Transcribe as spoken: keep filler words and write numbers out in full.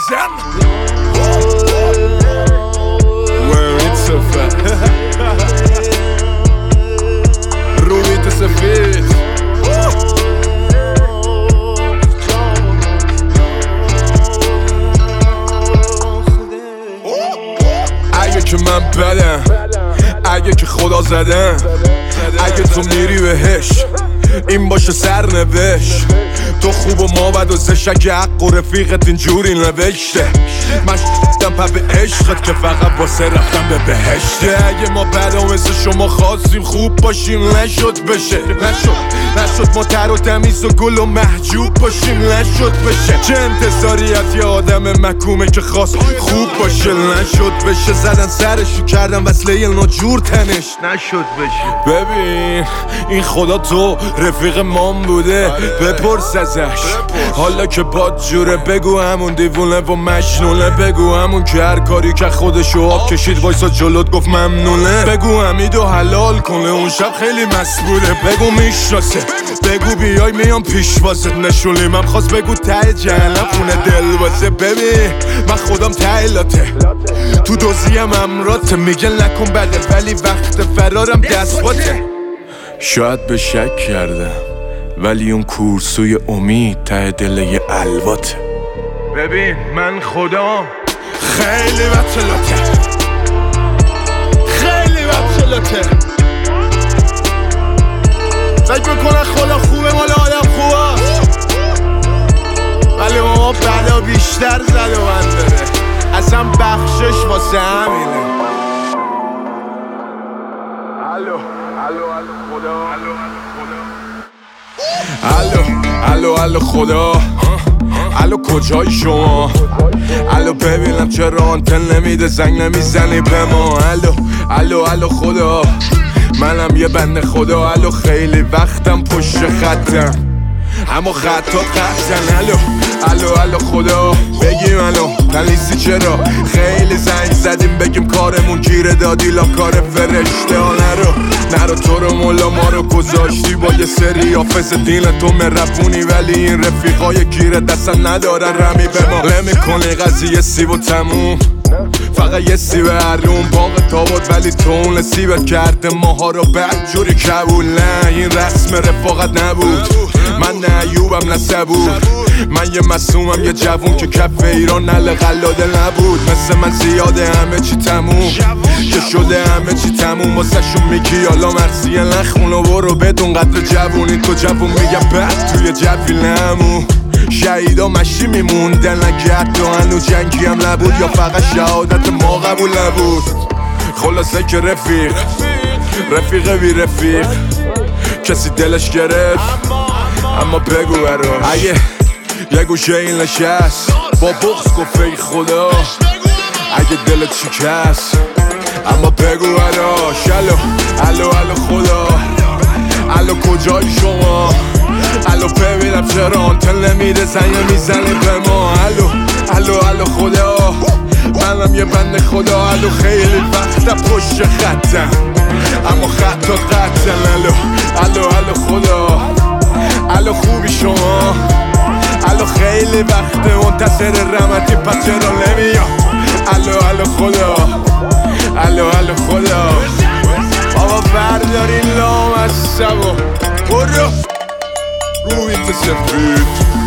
بزن وین سفر رویت سفید اگه که من بدم، اگه که خدا زدم، اگه تو میری بهش این باشه سرنوشت. تو خوب و ما بد و زشک حق و رفیقت اینجوری نوشته. من شدم پا به عشقت که فقط واسه رفتم به بهشته. اگه ما بدا مثل شما خواستیم خوب باشیم نشد بشه، نشد نشد ما تر و تمیز و گل و محجوب باشیم نشد بشه. چه انتظاری از یه آدم مکومه که خواست خوب باشه نشد بشه. زدن سرشو کردن وصله ناجور تنش نشد بشه. ببین این خدا تو رفیق مام بوده بپرس ازش حالا که باد جوره. بگو همون دیوونه و مجنونه، بگو همون که هر کاری که خودشو آب کشید وایسا جلوت گفت ممنونه. بگو حمیدو حلال کنه اون شب خیلی مست بوده. بگو میشناسه، بگو بیای میام پیش واسه نشونی. من خواست بگو ته جهنم خونه دل واسه. ببین من خودم ته لاته تو دوزیم امراته. میگه نکن بده ولی وقت فرارم دست باته. شاید به شک کردم ولی اون کورسوی امید ته دل یه الواته. ببین من خودم خیلی بچلاته، خیلی بچلاته. فکر بکنن خدا خوبه مال آدم خوبه ولی ما بلا بیشتر زد و من داره. اصلا بخشش واسه همینه. الو الو الو خدا الو الو الو خدا الو کجای شما؟ الو ببینم چرا آنتن نمیده زنگ نمیزنی به ما؟ الو الو الو خدا منم یه بنده خدا. الو خیلی وقتم پشت خطم اما خطا قطعن. الو الو الو خدا بگیم الو پلیسی چرا خیلی زنگ زدیم بگیم کارمون گیره دادی لا کار فرشته ها. نرو نرو تو رو مولا ما رو گذاشتی با یه سری حافظ دین تو مرفونی ولی این رفیقای گیره دستن ندارن رمی به ما. نمی کنی قضیه سیب و تموم فقط یه سیب هرون باقی تا بود ولی تو اون سیبت کرده ماها رو بدجوری کبول. نه این رسم رفاقت نبود. من نه ایوبم نه صبور. من یه مسومم یه جوون که کف ایران نل قلاده نبود. مثل من زیاده همه چی تموم که شده همه چی تموم. واسه شون میگی حالا مرسیه نخون و برو بدون قدر جوونی. تو جوون میگم بعد توی جوی نمون. شهیدا مشی میموندن نگرد و هنو جنگی هم نبود یا فقط شهادت ما قبول نبود. خلاصه که رفیق رفیق بی رفیق کسی دلش گرفت اما بگو برا. اگه یه گوشه این نشست با بغض گفت ای خدا اگه دلت شکست اما بگو برا. الو الو الو خدا الو کجای شما؟ الو ببینم چرا آنتن نمیده زنگ میزنی به ما؟ الو الو الو خدا منم یه بنده خدا. الو خیلی وقتا پشت خطم اما خطا قطعن. الو الو الو خدا الو خوبی شما؟ الو خیلی وقته منتظر رحمتی پس چرا نمیام؟ الو الو خدا الو الو خدا بابا برداری لام از سبا برو روی سفید